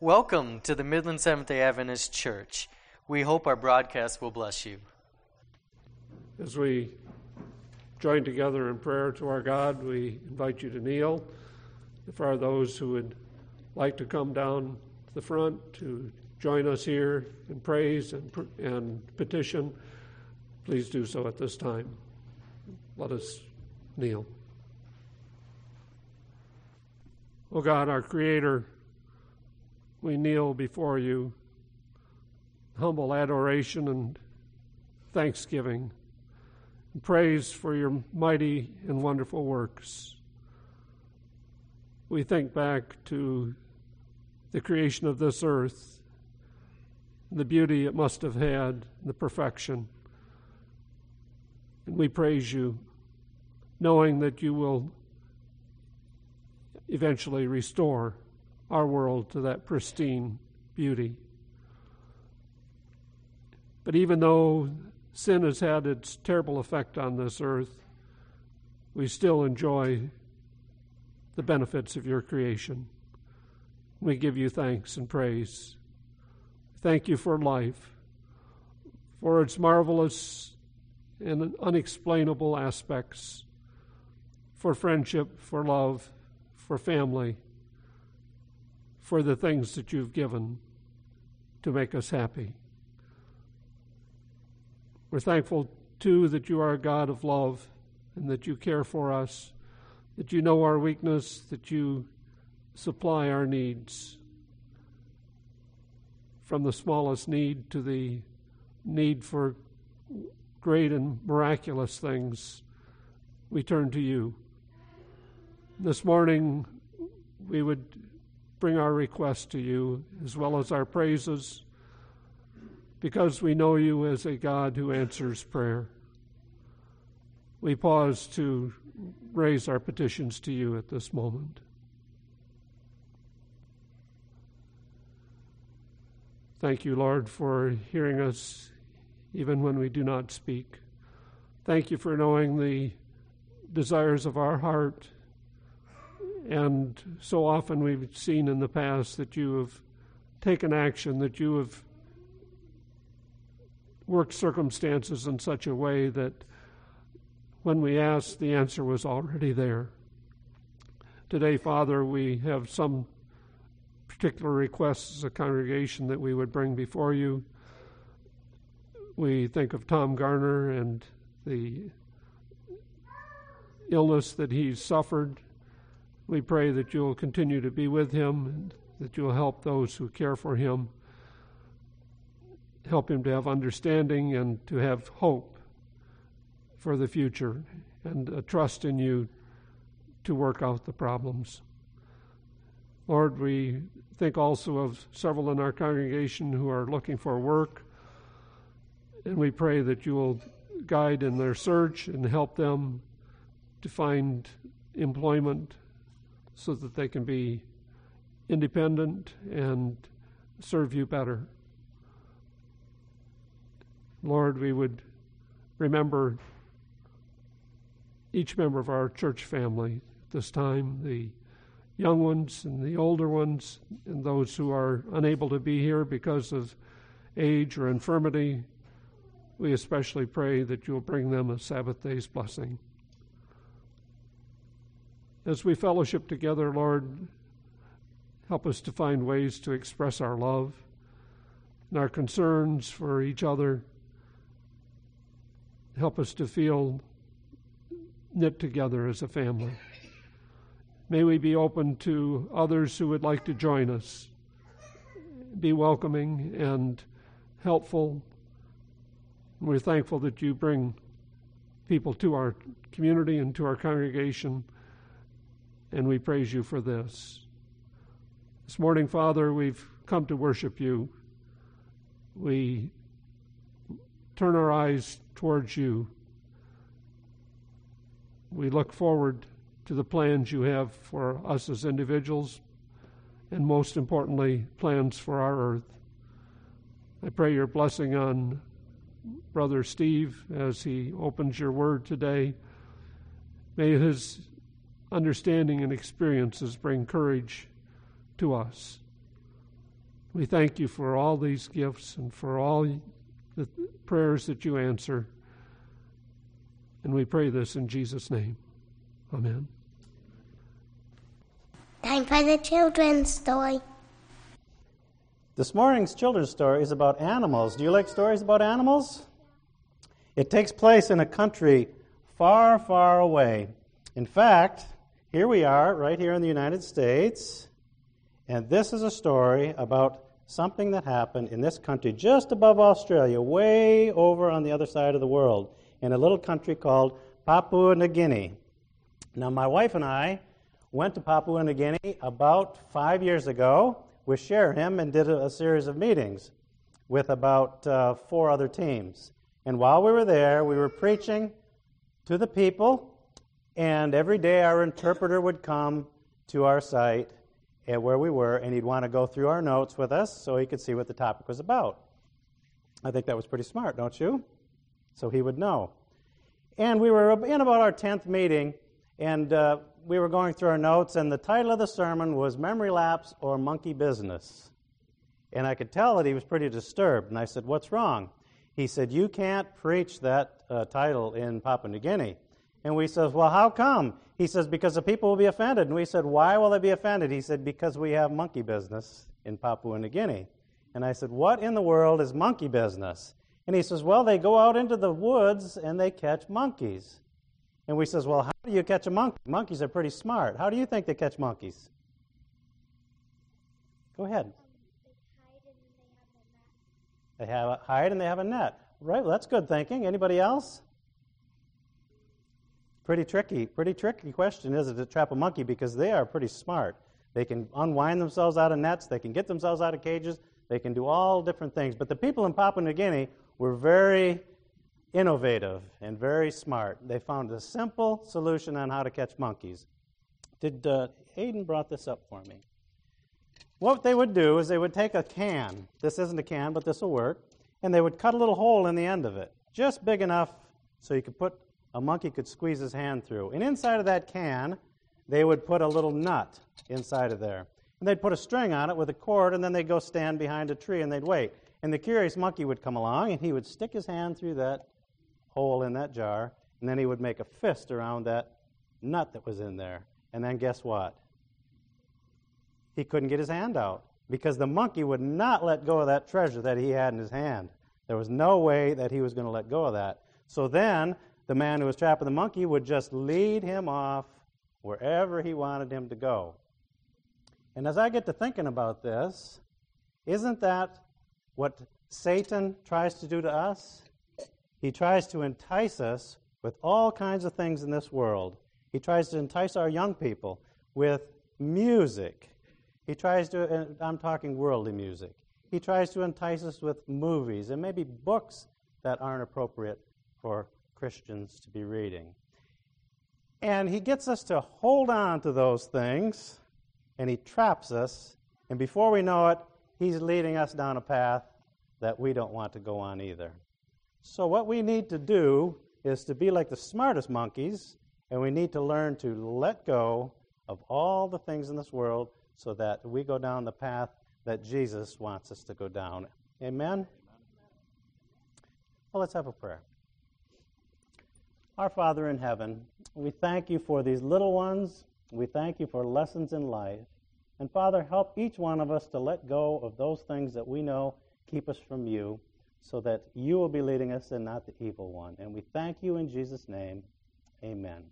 Welcome to the Midland Seventh-day Adventist Church. We hope our broadcast will bless you. As we join together in prayer to our God, we invite you to kneel. If there are those who would like to come down to the front to join us here in praise and petition, please do so at this time. Let us kneel. O God, our Creator, we kneel before you, humble adoration and thanksgiving, and praise for your mighty and wonderful works. We think back to the creation of this earth, the beauty it must have had, the perfection. And we praise you, knowing that you will eventually restore our world to that pristine beauty. But even though sin has had its terrible effect on this earth, we still enjoy the benefits of your creation. We give you thanks and praise. Thank you for life, for its marvelous and unexplainable aspects, for friendship, for love, for family, for the things that you've given to make us happy. We're thankful, too, that you are a God of love and that you care for us, that you know our weakness, that you supply our needs, from the smallest need to the need for great and miraculous things. We turn to you. This morning, we would bring our request to you, as well as our praises, because we know you as a God who answers prayer. We pause to raise our petitions to you at this moment. Thank you, Lord, for hearing us even when we do not speak. Thank you for knowing the desires of our heart. And so often we've seen in the past that you have taken action, that you have worked circumstances in such a way that when we asked, the answer was already there. Today, Father, we have some particular requests as a congregation that we would bring before you. We think of Tom Garner and the illness that he's suffered. We pray that you'll continue to be with him, and that you'll help those who care for him, help him to have understanding and to have hope for the future, and a trust in you to work out the problems. Lord, we think also of several in our congregation who are looking for work, and we pray that you will guide in their search and help them to find employment so that they can be independent and serve you better. Lord, we would remember each member of our church family at this time, the young ones and the older ones, and those who are unable to be here because of age or infirmity. We especially pray that you'll bring them a Sabbath day's blessing. As we fellowship together, Lord, help us to find ways to express our love and our concerns for each other. Help us to feel knit together as a family. May we be open to others who would like to join us, be welcoming and helpful. We're thankful that you bring people to our community and to our congregation, and we praise you for this. This morning, Father, we've come to worship you. We turn our eyes towards you. We look forward to the plans you have for us as individuals, and most importantly, plans for our earth. I pray your blessing on Brother Steve as he opens your word today. May his understanding and experiences bring courage to us. We thank you for all these gifts and for all the prayers that you answer. And we pray this in Jesus' name. Amen. Time for the children's story. This morning's children's story is about animals. Do you like stories about animals? It takes place in a country far, far away. In fact, here we are, right here in the United States, and this is a story about something that happened in this country just above Australia, way over on the other side of the world, in a little country called Papua New Guinea. Now, my wife and I went to Papua New Guinea about 5 years ago with Sherham and did a series of meetings with about 4 other teams. And while we were there, we were preaching to the people, and every day our interpreter would come to our site where we were, and he'd want to go through our notes with us so he could see what the topic was about. I think that was pretty smart, don't you? So he would know. And we were in about our 10th meeting, and we were going through our notes, and the title of the sermon was Memory Lapse or Monkey Business. And I could tell that he was pretty disturbed, and I said, "What's wrong?" He said, "You can't preach that title in Papua New Guinea." And we said, "Well, how come?" He says, "Because the people will be offended." And we said, "Why will they be offended?" He said, "Because we have monkey business in Papua New Guinea." And I said, "What in the world is monkey business?" And he says, "Well, they go out into the woods and they catch monkeys." And we says, "Well, how do you catch a monkey? Monkeys are pretty smart. How do you think they catch monkeys?" Go ahead. They have a hide and they have a net. Right, well, that's good thinking. Anybody else? Pretty tricky question, isn't it, to trap a monkey, because they are pretty smart. They can unwind themselves out of nets. They can get themselves out of cages. They can do all different things. But the people in Papua New Guinea were very innovative and very smart. They found a simple solution on how to catch monkeys. Hayden brought this up for me. What they would do is they would take a can. This isn't a can, but this will work. And they would cut a little hole in the end of it, just big enough so a monkey could squeeze his hand through. And inside of that can, they would put a little nut inside of there. And they'd put a string on it with a cord, and then they'd go stand behind a tree and they'd wait. And the curious monkey would come along, and he would stick his hand through that hole in that jar, and then he would make a fist around that nut that was in there. And then guess what? He couldn't get his hand out because the monkey would not let go of that treasure that he had in his hand. There was no way that he was going to let go of that. So then the man who was trapping the monkey would just lead him off wherever he wanted him to go. And as I get to thinking about this, isn't that what Satan tries to do to us? He tries to entice us with all kinds of things in this world. He tries to entice our young people with music. He tries to, and I'm talking worldly music. He tries to entice us with movies and maybe books that aren't appropriate for Christians to be reading. And he gets us to hold on to those things, and he traps us, and before we know it, he's leading us down a path that we don't want to go on either. So what we need to do is to be like the smartest monkeys, and we need to learn to let go of all the things in this world so that we go down the path that Jesus wants us to go down. Amen? Well, let's have a prayer. Our Father in heaven, we thank you for these little ones. We thank you for lessons in life. And Father, help each one of us to let go of those things that we know keep us from you so that you will be leading us and not the evil one. And we thank you in Jesus' name. Amen.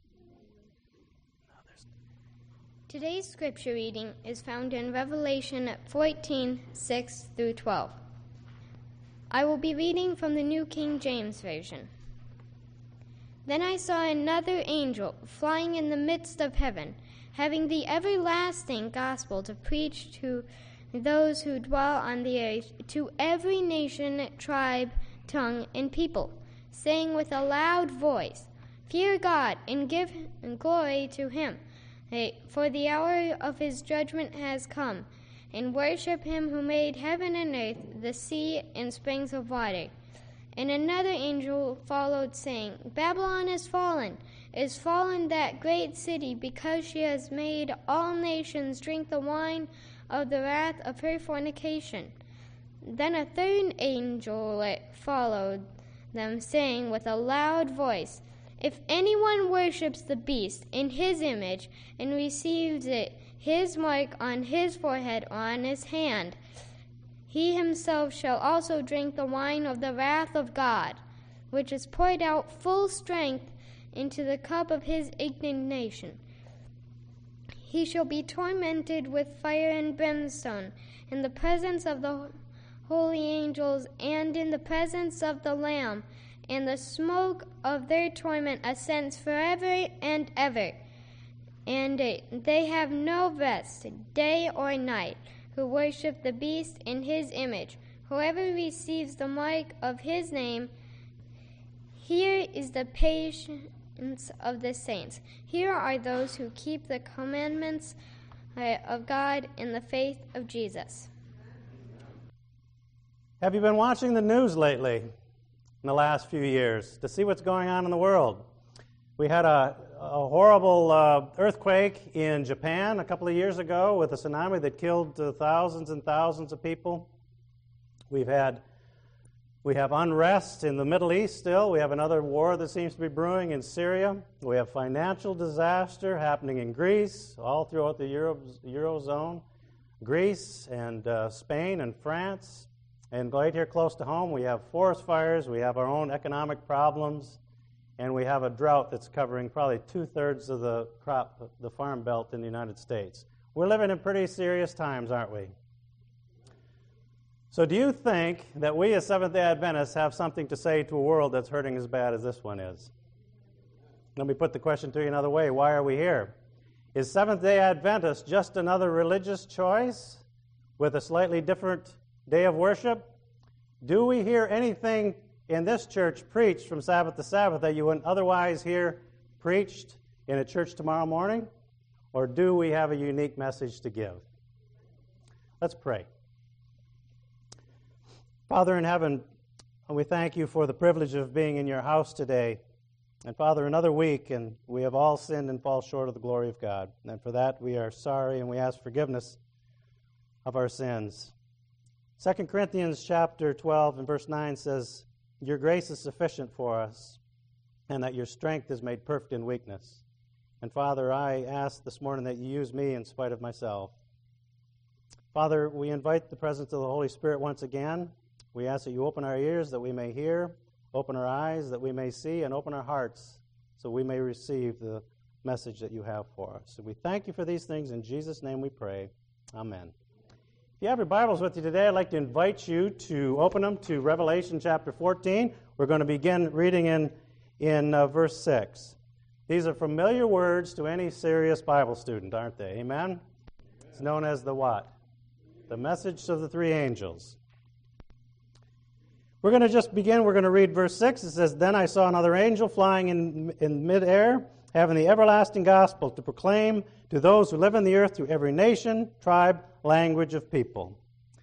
Today's scripture reading is found in Revelation 14:6-12. I will be reading from the New King James Version. Then I saw another angel flying in the midst of heaven, having the everlasting gospel to preach to those who dwell on the earth, to every nation, tribe, tongue, and people, saying with a loud voice, Fear God and give glory to him, for the hour of his judgment has come, and worship him who made heaven and earth, the sea, and springs of water. And another angel followed, saying, Babylon is fallen that great city, because she has made all nations drink the wine of the wrath of her fornication. Then a third angel followed them, saying with a loud voice, If anyone worships the beast in his image and receives his mark on his forehead or on his hand, he himself shall also drink the wine of the wrath of God, which is poured out full strength into the cup of his indignation. He shall be tormented with fire and brimstone in the presence of the holy angels and in the presence of the Lamb, and the smoke of their torment ascends forever and ever. And they have no rest, day or night, who worship the beast in his image. Whoever receives the mark of his name, here is the patience of the saints. Here are those who keep the commandments of God in the faith of Jesus. Have you been watching the news lately in the last few years to see what's going on in the world? We had a horrible earthquake in Japan a couple of years ago with a tsunami that killed thousands and thousands of people. We have unrest in the Middle East still. We have another war that seems to be brewing in Syria. We have financial disaster happening in Greece, all throughout the Eurozone. Greece and Spain and France. And right here close to home, we have forest fires, we have our own economic problems, and we have a drought that's covering probably 2/3 of the farm belt in the United States. We're living in pretty serious times, aren't we? So do you think that we as Seventh-day Adventists have something to say to a world that's hurting as bad as this one is? Let me put the question to you another way. Why are we here? Is Seventh-day Adventist just another religious choice with a slightly different day of worship? Do we hear anything in this church preached from Sabbath to Sabbath that you wouldn't otherwise hear preached in a church tomorrow morning? Or do we have a unique message to give? Let's pray. Father in heaven, we thank you for the privilege of being in your house today. And Father, another week, and we have all sinned and fall short of the glory of God. And for that we are sorry and we ask forgiveness of our sins. 2 Corinthians chapter 12 and verse 9 says, Your grace is sufficient for us, and that your strength is made perfect in weakness. And Father, I ask this morning that you use me in spite of myself. Father, we invite the presence of the Holy Spirit once again. We ask that you open our ears that we may hear, open our eyes that we may see, and open our hearts so we may receive the message that you have for us. So we thank you for these things. In Jesus' name we pray. Amen. If you have your Bibles with you today, I'd like to invite you to open them to Revelation chapter 14. We're going to begin reading in verse 6. These are familiar words to any serious Bible student, aren't they? Amen? It's known as the what? The message of the three angels. We're going to just begin. We're going to read verse 6. It says, Then I saw another angel flying in midair, having the everlasting gospel to proclaim to those who live on the earth, to every nation, tribe, language of people.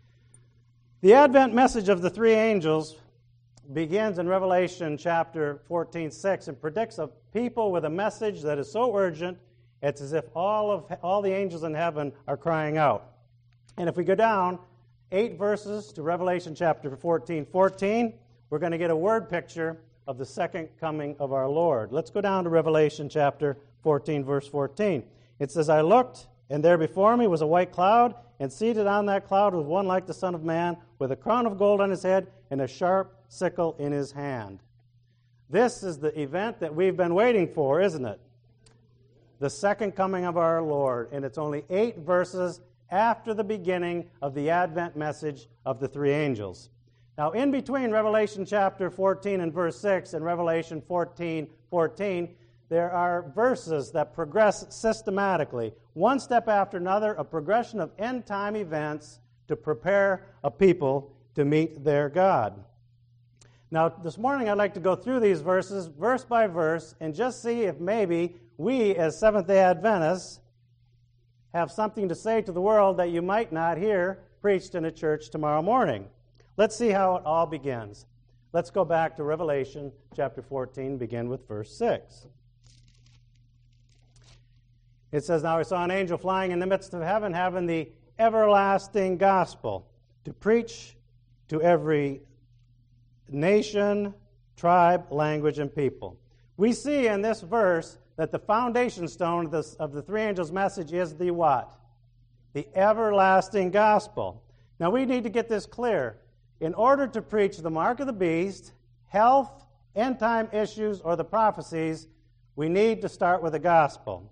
The Advent message of the three angels begins in Revelation chapter 14:6 and predicts a people with a message that is so urgent, it's as if all the angels in heaven are crying out. And if we go down 8 verses to Revelation chapter 14:14, we're going to get a word picture of the second coming of our Lord. Let's go down to Revelation chapter 14, verse 14. It says, I looked, and there before me was a white cloud, and seated on that cloud was one like the Son of Man, with a crown of gold on his head and a sharp sickle in his hand. This is the event that we've been waiting for, isn't it? The second coming of our Lord. And it's only 8 verses after the beginning of the Advent message of the three angels. Now, in between Revelation chapter 14 and verse 6 and Revelation 14:14, there are verses that progress systematically, one step after another, a progression of end-time events to prepare a people to meet their God. Now, this morning I'd like to go through these verses, verse by verse, and just see if maybe we, as Seventh-day Adventists, have something to say to the world that you might not hear preached in a church tomorrow morning. Let's see how it all begins. Let's go back to Revelation chapter 14, begin with verse 6. It says, Now I saw an angel flying in the midst of heaven, having the everlasting gospel to preach to every nation, tribe, language, and people. We see in this verse that the foundation stone of the three angels' message is the what? The everlasting gospel. Now we need to get this clear. In order to preach the mark of the beast, health, end-time issues, or the prophecies, we need to start with the gospel.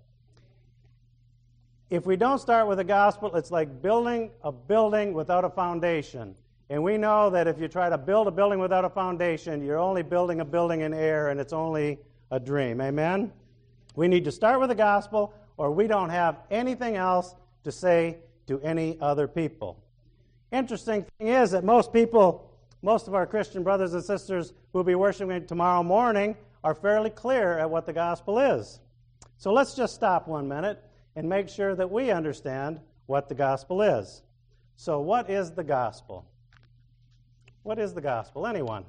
If we don't start with the gospel, it's like building a building without a foundation. And we know that if you try to build a building without a foundation, you're only building a building in air, and it's only a dream. Amen? We need to start with the gospel, or we don't have anything else to say to any other people. Interesting thing is that most of our Christian brothers and sisters who will be worshiping tomorrow morning are fairly clear at what the gospel is. So let's just stop 1 minute and make sure that we understand what the gospel is. So what is the gospel? What is the gospel? Anyone?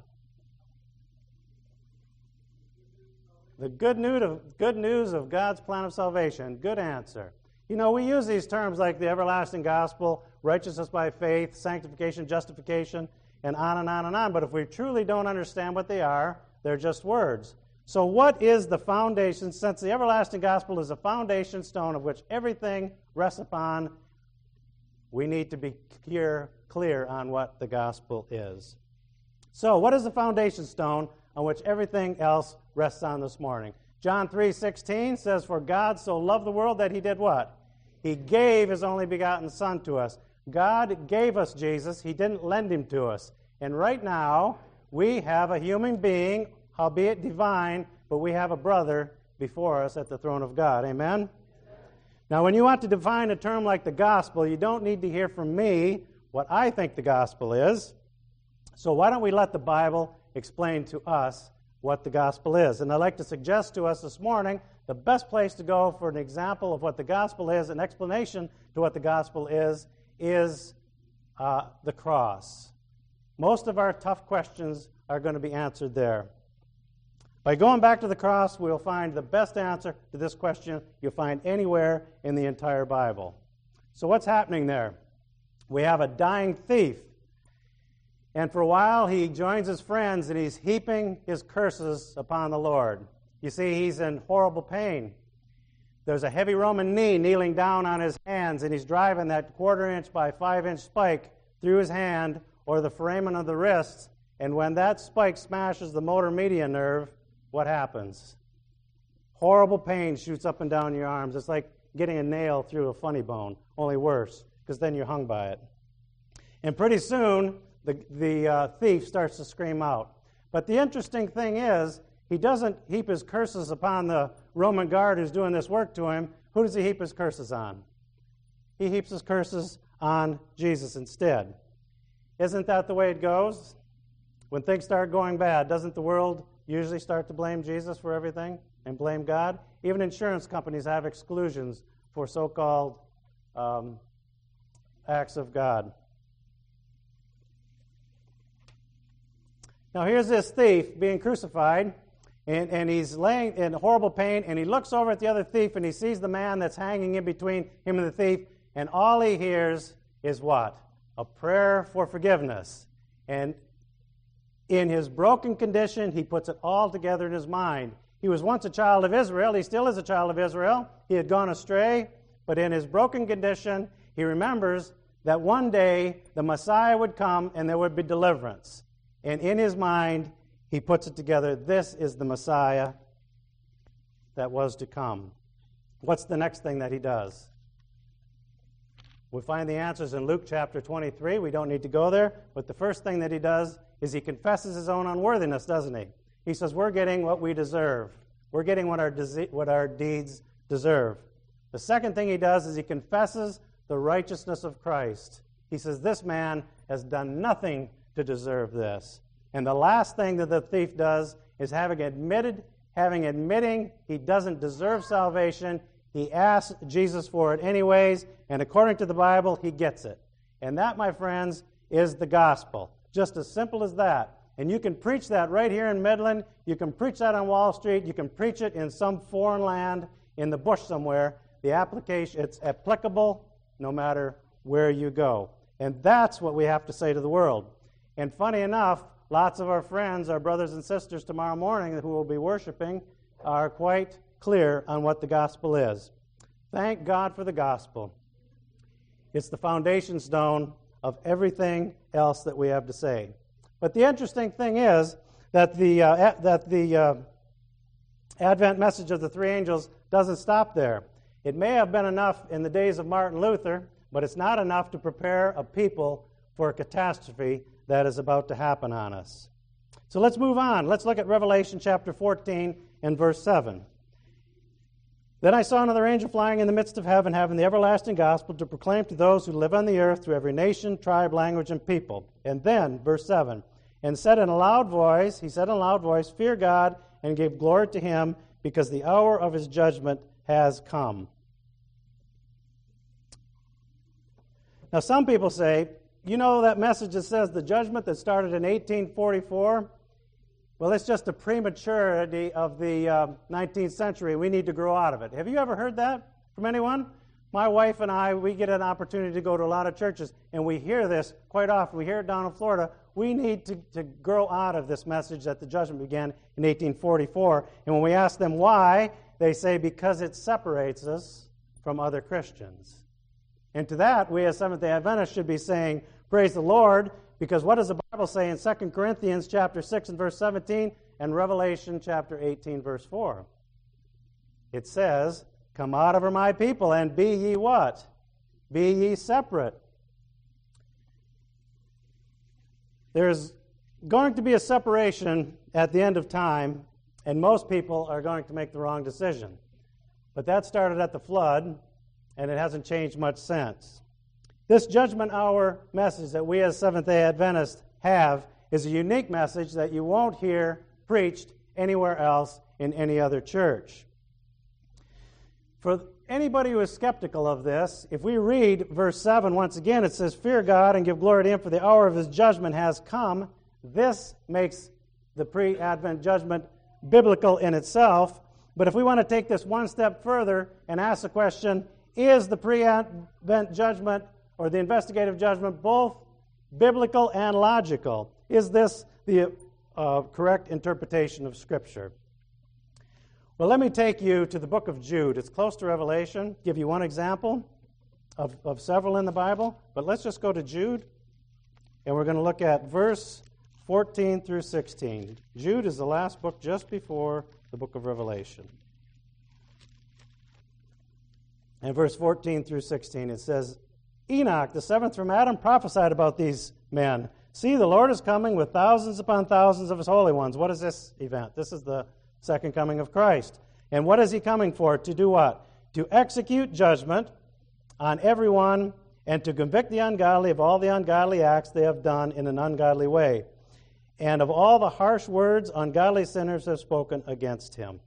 The good news of God's plan of salvation. Good answer. You know, we use these terms like the everlasting gospel, righteousness by faith, sanctification, justification, and on and on and on. But if we truly don't understand what they are, they're just words. So what is the foundation? Since the everlasting gospel is a foundation stone of which everything rests upon, we need to be clear on what the gospel is. So what is the foundation stone on which everything else rests on this morning? John 3:16 says, "For God so loved the world that he did what? He gave his only begotten Son to us." God gave us Jesus. He didn't lend him to us. And right now, we have a human being, albeit divine, but we have a brother before us at the throne of God. Amen? Now, when you want to define a term like the gospel, you don't need to hear from me what I think the gospel is. So why don't we let the Bible explain to us what the gospel is? And I'd like to suggest to us this morning the best place to go for an example of what the gospel is, an explanation to what the gospel is the cross. Most of our tough questions are going to be answered there. By going back to the cross, we'll find the best answer to this question you'll find anywhere in the entire Bible. So what's happening there? We have a dying thief. And for a while, he joins his friends, and he's heaping his curses upon the Lord. You see, he's in horrible pain. There's a heavy Roman knee kneeling down on his hands, and he's driving that 1/4-inch by 5-inch spike through his hand or the foramen of the wrist. And when that spike smashes the motor median nerve, what happens? Horrible pain shoots up and down your arms. It's like getting a nail through a funny bone, only worse, because then you're hung by it. And pretty soon, the thief starts to scream out. But the interesting thing is, he doesn't heap his curses upon the Roman guard who's doing this work to him. Who does he heap his curses on? He heaps his curses on Jesus instead. Isn't that the way it goes? When things start going bad, doesn't the world usually start to blame Jesus for everything and blame God? Even insurance companies have exclusions for so-called acts of God. Now here's this thief being crucified, and he's laying in horrible pain, and he looks over at the other thief, and he sees the man that's hanging in between him and the thief, and all he hears is what? A prayer for forgiveness. And in his broken condition, he puts it all together in his mind. He was once a child of Israel. He still is a child of Israel. He had gone astray, but in his broken condition, he remembers that one day the Messiah would come and there would be deliverance. And in his mind, he puts it together. This is the Messiah that was to come. What's the next thing that he does? We find the answers in Luke chapter 23. We don't need to go there. But the first thing that he does is he confesses his own unworthiness, doesn't he? He says, we're getting what we deserve. We're getting what our deeds deserve. The second thing he does is he confesses the righteousness of Christ. He says, this man has done nothing to deserve this. And the last thing that the thief does is having admitting he doesn't deserve salvation, he asks Jesus for it anyways, and according to the Bible, he gets it. And that, my friends, is the gospel. Just as simple as that. And you can preach that right here in Midland. You can preach that on Wall Street. You can preach it in some foreign land in the bush somewhere. The application, it's applicable no matter where you go. And that's what we have to say to the world. And funny enough, lots of our friends, our brothers and sisters tomorrow morning who will be worshiping, are quite clear on what the gospel is. Thank God for the gospel. It's the foundation stone of everything else that we have to say. But the interesting thing is that the Advent message of the three angels doesn't stop there. It may have been enough in the days of Martin Luther, but it's not enough to prepare a people for a catastrophe that is about to happen on us. So let's move on. Let's look at Revelation chapter 14 and verse 7. Then I saw another angel flying in the midst of heaven, having the everlasting gospel to proclaim to those who live on the earth, through every nation, tribe, language, and people. And then, verse 7, and said in a loud voice, fear God and give glory to him, because the hour of his judgment has come. Now, some people say, you know that message that says the judgment that started in 1844? Well, it's just a prematurity of the 19th century. We need to grow out of it. Have you ever heard that from anyone? My wife and I, we get an opportunity to go to a lot of churches, and we hear this quite often. We hear it down in Florida. We need to grow out of this message that the judgment began in 1844. And when we ask them why, they say because it separates us from other Christians. And to that, we as Seventh-day Adventists should be saying, praise the Lord, because what does the Bible say in 2 Corinthians chapter 6 and verse 17 and Revelation chapter 18 verse 4? It says, come out of her, my people, and be ye what? Be ye separate. There's going to be a separation at the end of time, and most people are going to make the wrong decision. But that started at the flood, and it hasn't changed much since. This judgment hour message that we as Seventh-day Adventists have is a unique message that you won't hear preached anywhere else in any other church. For anybody who is skeptical of this, if we read verse 7 once again, it says, fear God and give glory to him, for the hour of his judgment has come. This makes the pre-Advent judgment biblical in itself. But if we want to take this one step further and ask the question, is the pre-Advent judgment or the investigative judgment both biblical and logical? Is this the correct interpretation of Scripture? Well, let me take you to the book of Jude. It's close to Revelation. Give you one example of several in the Bible. But let's just go to Jude, and we're going to look at verse 14 through 16. Jude is the last book just before the book of Revelation. And verse 14 through 16, it says, Enoch, the seventh from Adam, prophesied about these men. See, the Lord is coming with thousands upon thousands of his holy ones. What is this event? This is the second coming of Christ. And what is he coming for? To do what? To execute judgment on everyone and to convict the ungodly of all the ungodly acts they have done in an ungodly way, and of all the harsh words ungodly sinners have spoken against him.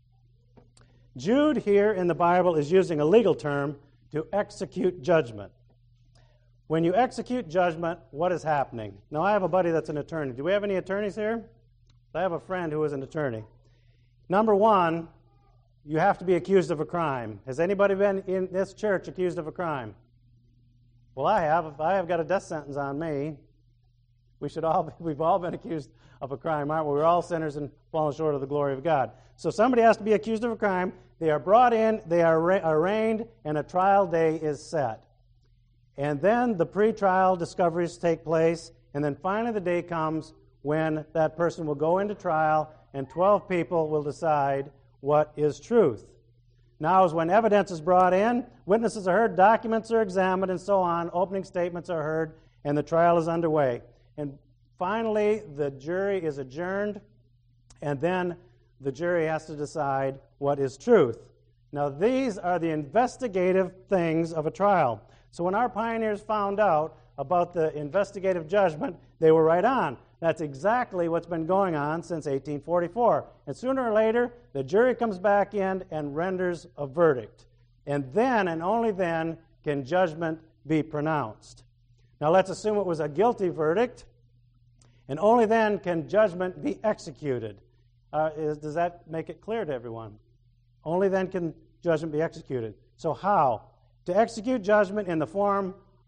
Jude here in the Bible is using a legal term to execute judgment. When you execute judgment, what is happening? Now, I have a buddy that's an attorney. Do we have any attorneys here? I have a friend who is an attorney. Number one, you have to be accused of a crime. Has anybody been in this church accused of a crime? Well, I have. I have got a death sentence on me. We've all been accused of a crime, aren't we? We're all sinners and fallen short of the glory of God. So somebody has to be accused of a crime. They are brought in, they are arraigned, and a trial day is set. And then the pre-trial discoveries take place, and then finally the day comes when that person will go into trial, and 12 people will decide what is truth. Now is when evidence is brought in, witnesses are heard, documents are examined, and so on, opening statements are heard, and the trial is underway. And finally, the jury is adjourned, and then the jury has to decide what is truth. Now, these are the investigative things of a trial. So when our pioneers found out about the investigative judgment, they were right on. That's exactly what's been going on since 1844. And sooner or later, the jury comes back in and renders a verdict. And then, and only then, can judgment be pronounced. Now, let's assume it was a guilty verdict, and only then can judgment be executed. Does that make it clear to everyone? Only then can judgment be executed. So how? To execute judgment in the form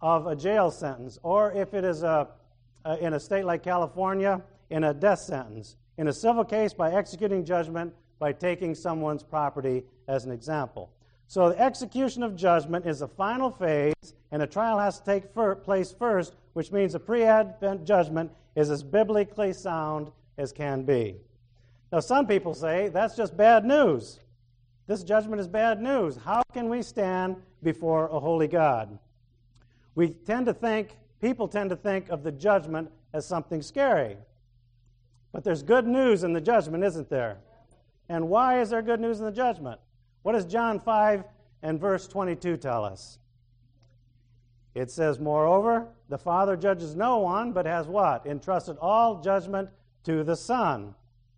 of a jail sentence, or if it is in a state like California, in a death sentence. In a civil case, by executing judgment by taking someone's property as an example. So the execution of judgment is the final phase, and a trial has to take place first, which means a pre-advent judgment is as biblically sound as can be. Now, some people say that's just bad news. This judgment is bad news. How can we stand before a holy God? People tend to think of the judgment as something scary. But there's good news in the judgment, isn't there? And why is there good news in the judgment? What does John 5 and verse 22 tell us? It says, moreover, the Father judges no one, but has what? Entrusted all judgment to the Son.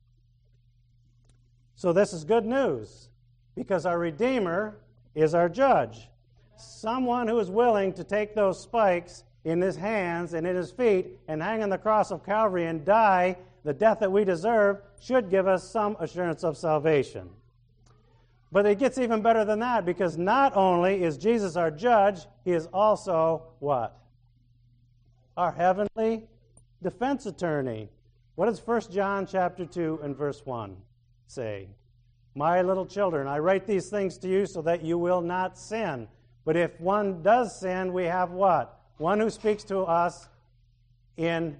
So this is good news, because our Redeemer is our judge. Someone who is willing to take those spikes in his hands and in his feet and hang on the cross of Calvary and die the death that we deserve should give us some assurance of salvation. But it gets even better than that, because not only is Jesus our judge, he is also what? Our heavenly defense attorney. What does 1 John chapter 2 and verse 1 say? My little children, I write these things to you so that you will not sin. But if one does sin, we have what? One who speaks to us in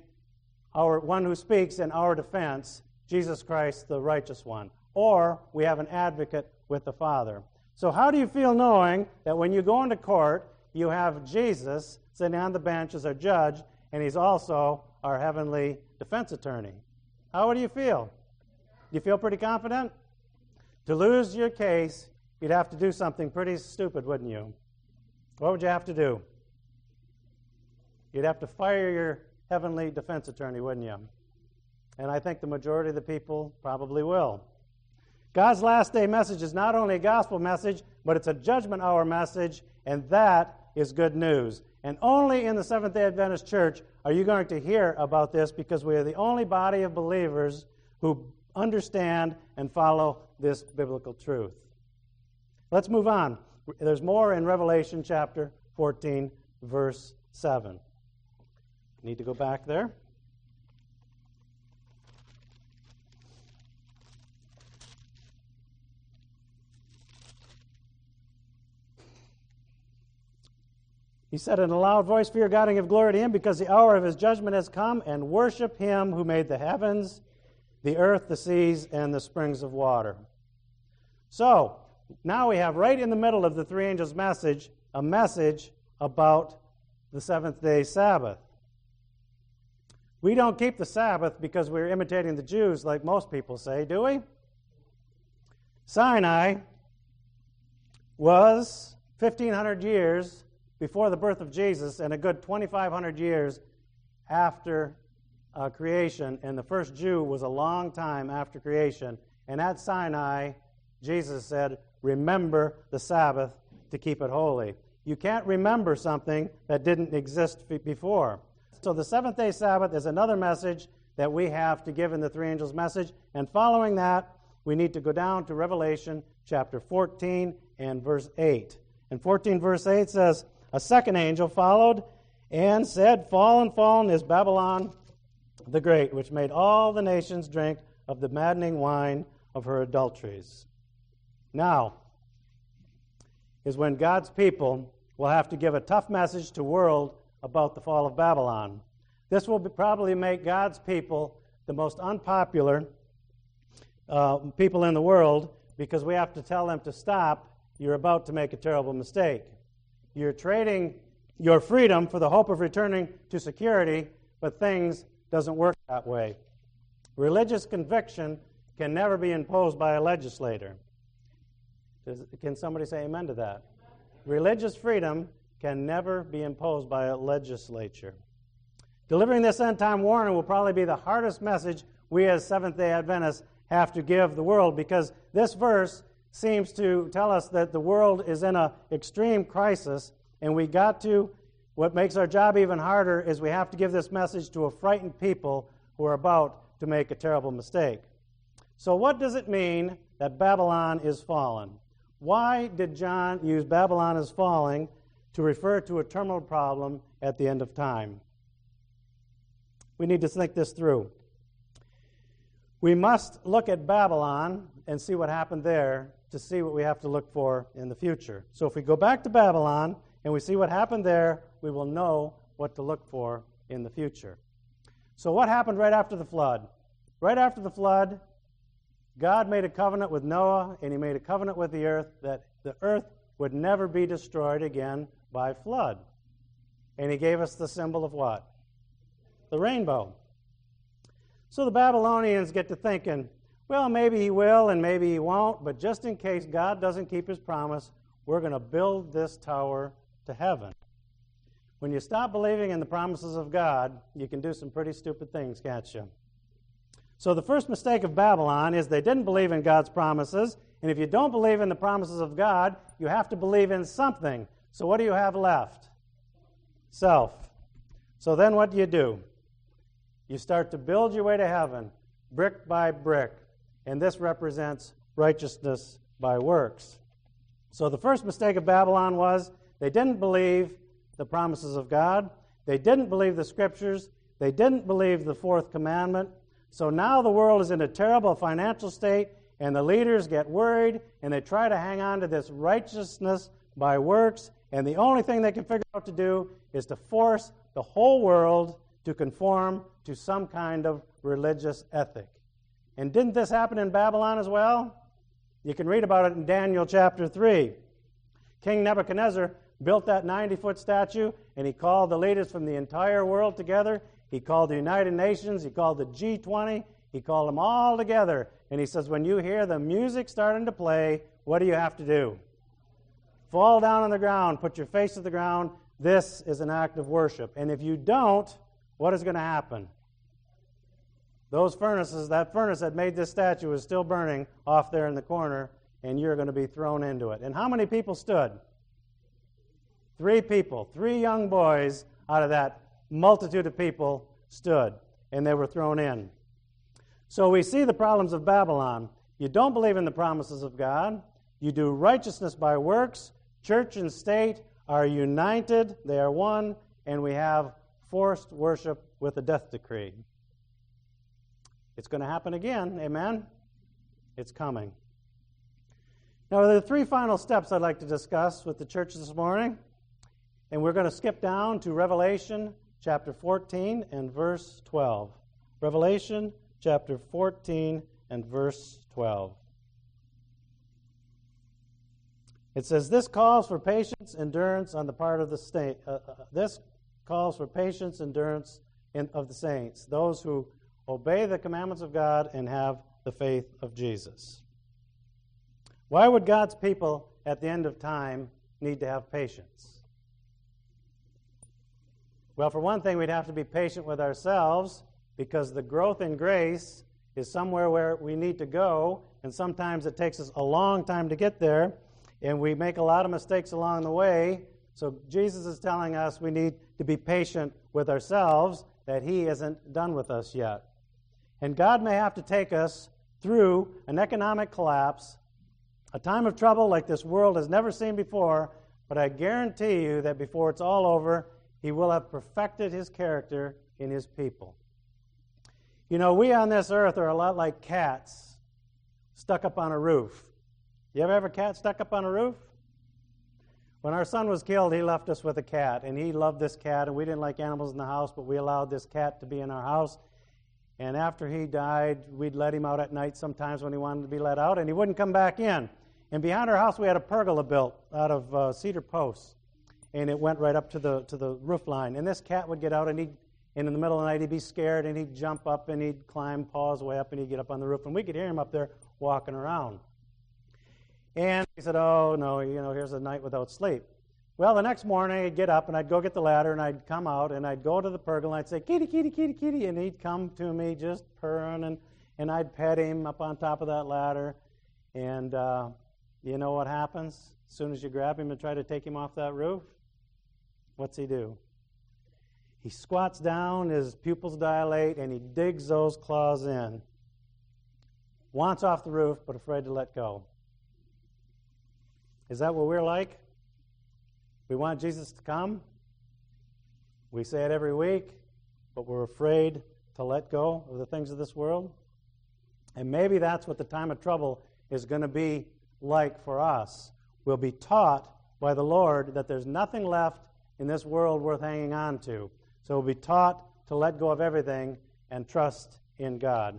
our defense, Jesus Christ, the righteous one. Or we have an advocate with the Father. So how do you feel knowing that when you go into court, you have Jesus sitting on the bench as our judge, and he's also our heavenly defense attorney? How do you feel? Do you feel pretty confident? To lose your case, you'd have to do something pretty stupid, wouldn't you? What would you have to do? You'd have to fire your heavenly defense attorney, wouldn't you? And I think the majority of the people probably will. God's last day message is not only a gospel message, but it's a judgment hour message, and that is good news. And only in the Seventh-day Adventist Church are you going to hear about this, because we are the only body of believers who understand and follow this biblical truth. Let's move on. There's more in Revelation chapter 14, verse 7. Need to go back there. He said in a loud voice, fear God and give glory to him, because the hour of his judgment has come, and worship him who made the heavens, the earth, the seas, and the springs of water. So, now we have right in the middle of the three angels' message, a message about the seventh-day Sabbath. We don't keep the Sabbath because we're imitating the Jews like most people say, do we? Sinai was 1,500 years before the birth of Jesus and a good 2,500 years after creation, and the first Jew was a long time after creation. And at Sinai, Jesus said, remember the Sabbath to keep it holy. You can't remember something that didn't exist before. So the seventh-day Sabbath is another message that we have to give in the three angels' message. And following that, we need to go down to Revelation chapter 14 and verse 8. And 14 verse 8 says, a second angel followed and said, fallen, fallen is Babylon the Great, which made all the nations drink of the maddening wine of her adulteries. Now is when God's people will have to give a tough message to the world about the fall of Babylon. This will probably make God's people the most unpopular people in the world, because we have to tell them to stop. You're about to make a terrible mistake. You're trading your freedom for the hope of returning to security, but things doesn't work that way. Religious conviction can never be imposed by a legislator. Can somebody say amen to that? Religious freedom can never be imposed by a legislature. Delivering this end-time warning will probably be the hardest message we as Seventh-day Adventists have to give the world, because this verse seems to tell us that the world is in an extreme crisis, and what makes our job even harder is we have to give this message to a frightened people who are about to make a terrible mistake. So what does it mean that Babylon is fallen? Why did John use Babylon as falling to refer to a terminal problem at the end of time. We need to think this through. We must look at Babylon and see what happened there to see what we have to look for in the future. So if we go back to Babylon and we see what happened there, we will know what to look for in the future. So what happened right after the flood? Right after the flood, God made a covenant with Noah, and he made a covenant with the earth that the earth would never be destroyed again by flood. And he gave us the symbol of what? The rainbow. So the Babylonians get to thinking, well, maybe he will and maybe he won't, but just in case God doesn't keep his promise, we're going to build this tower to heaven. When you stop believing in the promises of God, you can do some pretty stupid things, can't you? So the first mistake of Babylon is they didn't believe in God's promises, and if you don't believe in the promises of God, you have to believe in something. So what do you have left? Self. So then what do? You start to build your way to heaven, brick by brick, and this represents righteousness by works. So the first mistake of Babylon was they didn't believe the promises of God, they didn't believe the Scriptures, they didn't believe the fourth commandment. So now the world is in a terrible financial state, and the leaders get worried, and they try to hang on to this righteousness by works, and the only thing they can figure out to do is to force the whole world to conform to some kind of religious ethic. And didn't this happen in Babylon as well? You can read about it in Daniel chapter 3. King Nebuchadnezzar built that 90-foot statue, and he called the leaders from the entire world together. He called the United Nations, he called the G20, he called them all together. And he says, when you hear the music starting to play, what do you have to do? Fall down on the ground, put your face to the ground. This is an act of worship. And if you don't, what is going to happen? Those furnaces, that furnace that made this statue is still burning off there in the corner, and you're going to be thrown into it. And how many people stood? 3 people, 3 young boys out of that multitude of people stood, and they were thrown in. So we see the problems of Babylon. You don't believe in the promises of God. You do righteousness by works. Church and state are united. They are one, and we have forced worship with a death decree. It's going to happen again, amen? It's coming. Now, there are 3 final steps I'd like to discuss with the church this morning, and we're going to skip down to Revelation chapter 14 and verse 12. Revelation chapter 14 and verse 12. It says, this calls for patience, endurance on the part of the state. This calls for patience, endurance of the saints, those who obey the commandments of God and have the faith of Jesus. Why would God's people at the end of time need to have patience? Well, for one thing, we'd have to be patient with ourselves because the growth in grace is somewhere where we need to go, and sometimes it takes us a long time to get there, and we make a lot of mistakes along the way. So Jesus is telling us we need to be patient with ourselves, that he isn't done with us yet. And God may have to take us through an economic collapse, a time of trouble like this world has never seen before, but I guarantee you that before it's all over, he will have perfected his character in his people. You know, we on this earth are a lot like cats stuck up on a roof. You ever have a cat stuck up on a roof? When our son was killed, he left us with a cat, and he loved this cat, and we didn't like animals in the house, but we allowed this cat to be in our house. And after he died, we'd let him out at night sometimes when he wanted to be let out, and he wouldn't come back in. And behind our house, we had a pergola built out of cedar posts, and it went right up to the roof line. And this cat would get out, and in the middle of the night, he'd be scared, and he'd jump up, and he'd climb, paws way up, and he'd get up on the roof, and we could hear him up there walking around. And he said, oh, no, here's a night without sleep. Well, the next morning, I'd get up, and I'd go get the ladder, and I'd come out, and I'd go to the pergola, and I'd say, kitty, kitty, kitty, kitty, and he'd come to me just purring, and I'd pet him up on top of that ladder. And you know what happens? As soon as you grab him and try to take him off that roof, what's he do? He squats down, his pupils dilate, and he digs those claws in. Wants off the roof, but afraid to let go. Is that what we're like? We want Jesus to come. We say it every week, but we're afraid to let go of the things of this world. And maybe that's what the time of trouble is going to be like for us. We'll be taught by the Lord that there's nothing left in this world worth hanging on to. So we'll be taught to let go of everything and trust in God.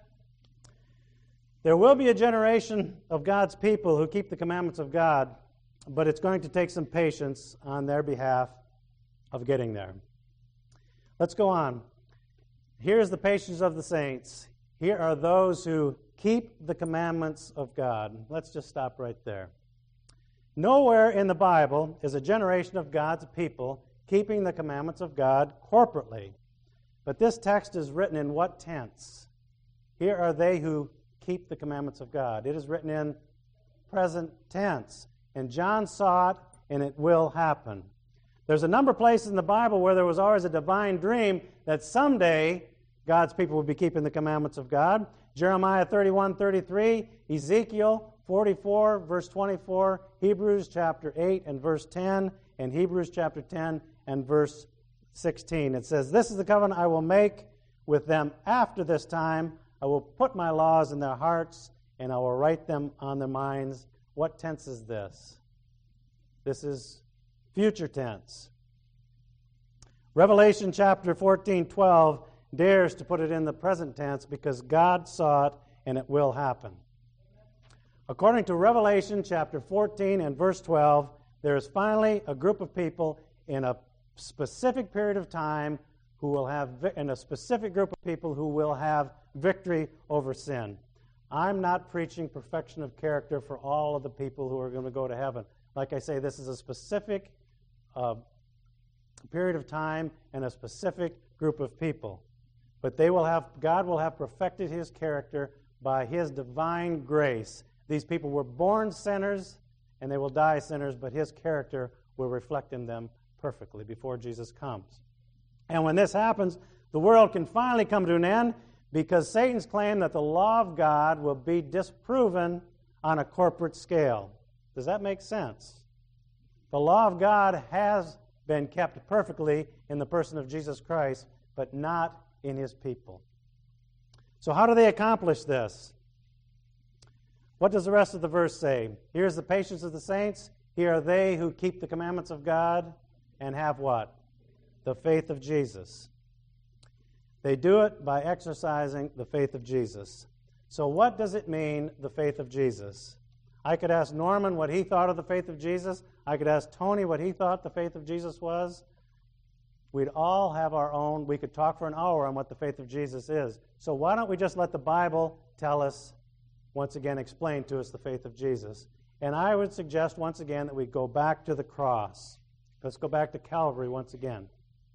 There will be a generation of God's people who keep the commandments of God, but it's going to take some patience on their behalf of getting there. Let's go on. Here's the patience of the saints. Here are those who keep the commandments of God. Let's just stop right there. Nowhere in the Bible is a generation of God's people keeping the commandments of God corporately. But this text is written in what tense? Here are they who keep the commandments of God. It is written in present tense. And John saw it, and it will happen. There's a number of places in the Bible where there was always a divine dream that someday God's people would be keeping the commandments of God. Jeremiah 31:33, Ezekiel 44, verse 24, Hebrews chapter 8 and verse 10, and Hebrews chapter 10 and verse 16. It says, "This is the covenant I will make with them after this time. I will put my laws in their hearts, and I will write them on their minds." What tense is this? This is future tense. Revelation chapter 14:12 dares to put it in the present tense because God saw it and it will happen. According to Revelation chapter 14 and verse 12, there is finally a group of people in a specific period of time who will have, and a specific group of people who will have victory over sin. I'm not preaching perfection of character for all of the people who are going to go to heaven. Like I say, this is a specific period of time and a specific group of people. But God will have perfected His character by His divine grace. These people were born sinners, and they will die sinners, but His character will reflect in them perfectly before Jesus comes. And when this happens, the world can finally come to an end because Satan's claim that the law of God will be disproven on a corporate scale. Does that make sense? The law of God has been kept perfectly in the person of Jesus Christ, but not in His people. So how do they accomplish this? What does the rest of the verse say? Here's the patience of the saints. Here are they who keep the commandments of God and have what? The faith of Jesus. They do it by exercising the faith of Jesus. So what does it mean, the faith of Jesus? I could ask Norman what he thought of the faith of Jesus. I could ask Tony what he thought the faith of Jesus was. We'd all have our own. We could talk for an hour on what the faith of Jesus is. So why don't we just let the Bible tell us, once again, explain to us the faith of Jesus? And I would suggest once again that we go back to the cross. Let's go back to Calvary once again.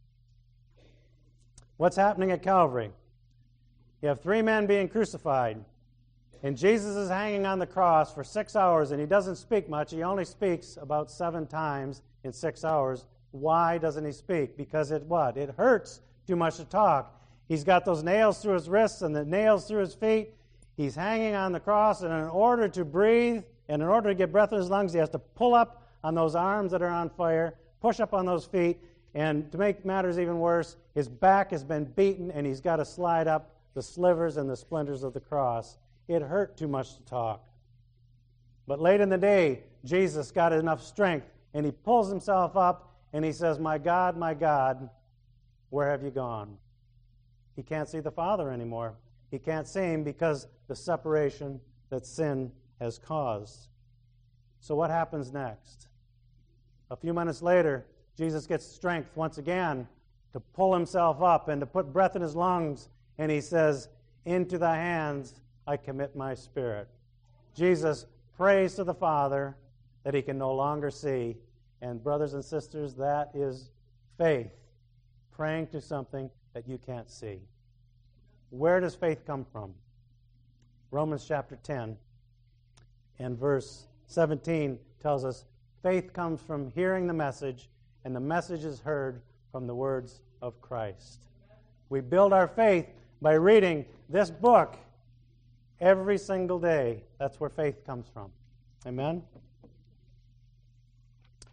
What's happening at Calvary? You have 3 men being crucified, and Jesus is hanging on the cross for 6 hours, and He doesn't speak much. He only speaks about 7 times in 6 hours. Why doesn't He speak? Because it what? It hurts too much to talk. He's got those nails through His wrists and the nails through His feet. He's hanging on the cross, and in order to breathe, and in order to get breath in His lungs, He has to pull up on those arms that are on fire, push up on those feet, and to make matters even worse, His back has been beaten, and He's got to slide up the slivers and the splinters of the cross. It hurt too much to talk. But late in the day, Jesus got enough strength, and He pulls Himself up, and He says, my God, where have you gone?" He can't see the Father anymore. He can't see Him because the separation that sin has caused. So what happens next? A few minutes later, Jesus gets strength once again to pull Himself up and to put breath in His lungs, and He says, "Into Thy hands I commit my spirit." Jesus prays to the Father that He can no longer see. And brothers and sisters, that is faith, praying to something that you can't see. Where does faith come from? Romans chapter 10 and verse 17 tells us faith comes from hearing the message, and the message is heard from the words of Christ. We build our faith by reading this book every single day. That's where faith comes from. Amen?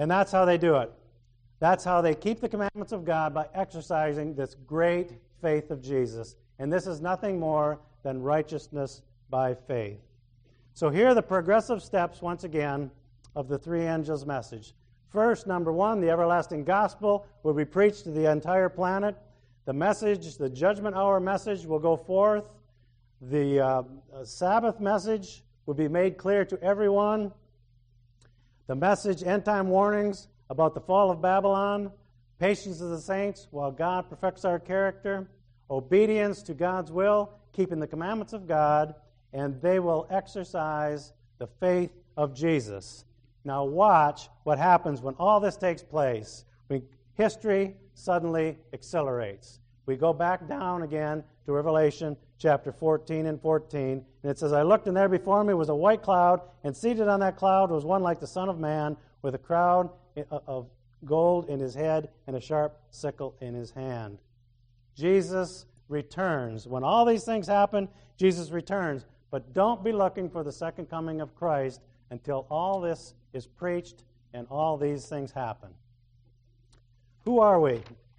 And that's how they do it. That's how they keep the commandments of God, by exercising this great faith of Jesus. And this is nothing more than righteousness by faith. So here are the progressive steps, once again, of the three angels' message. First, number one, the everlasting gospel will be preached to the entire planet. The message, the judgment hour message, will go forth. The Sabbath message will be made clear to everyone. The message, end time warnings about the fall of Babylon, patience of the saints while God perfects our character, obedience to God's will, keeping the commandments of God, and they will exercise the faith of Jesus. Now watch what happens when all this takes place. History suddenly accelerates. We go back down again to Revelation chapter 14 and 14, and it says, I looked, and there before me was a white cloud, and seated on that cloud was one like the Son of Man, with a crown of gold in his head and a sharp sickle in his hand. Jesus returns. When all these things happen, Jesus returns. But don't be looking for the second coming of Christ until all this is preached and all these things happen. Who are we?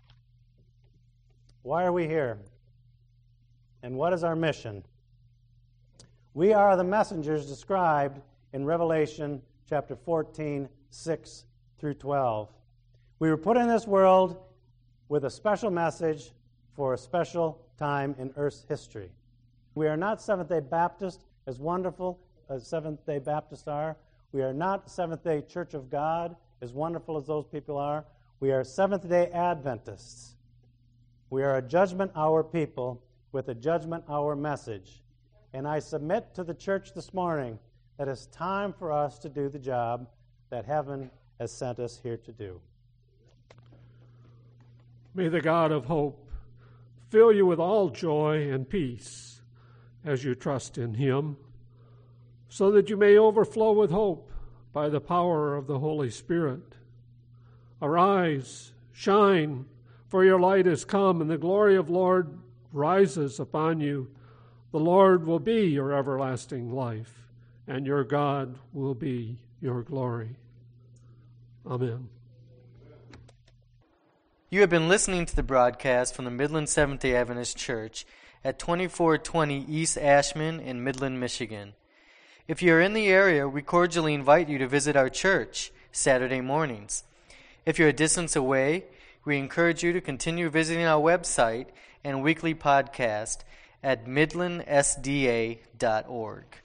Why are we here? And what is our mission? We are the messengers described in Revelation chapter 14, 6 through 12. We were put in this world with a special message for a special time in Earth's history. We are not Seventh-day Baptists, as wonderful as Seventh-day Baptists are. We are not Seventh-day Church of God, as wonderful as those people are. We are Seventh-day Adventists. We are a judgment hour people with a judgment hour message. And I submit to the church this morning that it's time for us to do the job that heaven has sent us here to do. May the God of hope fill you with all joy and peace as you trust in him, so that you may overflow with hope by the power of the Holy Spirit. Arise, shine, for your light is come, and the glory of the Lord rises upon you. The Lord will be your everlasting life, and your God will be your glory. Amen. You have been listening to the broadcast from the Midland Seventh-day Adventist Church at 2420 East Ashman in Midland, Michigan. If you are in the area, we cordially invite you to visit our church Saturday mornings. If you're a distance away, we encourage you to continue visiting our website and weekly podcast at midlandsda.org.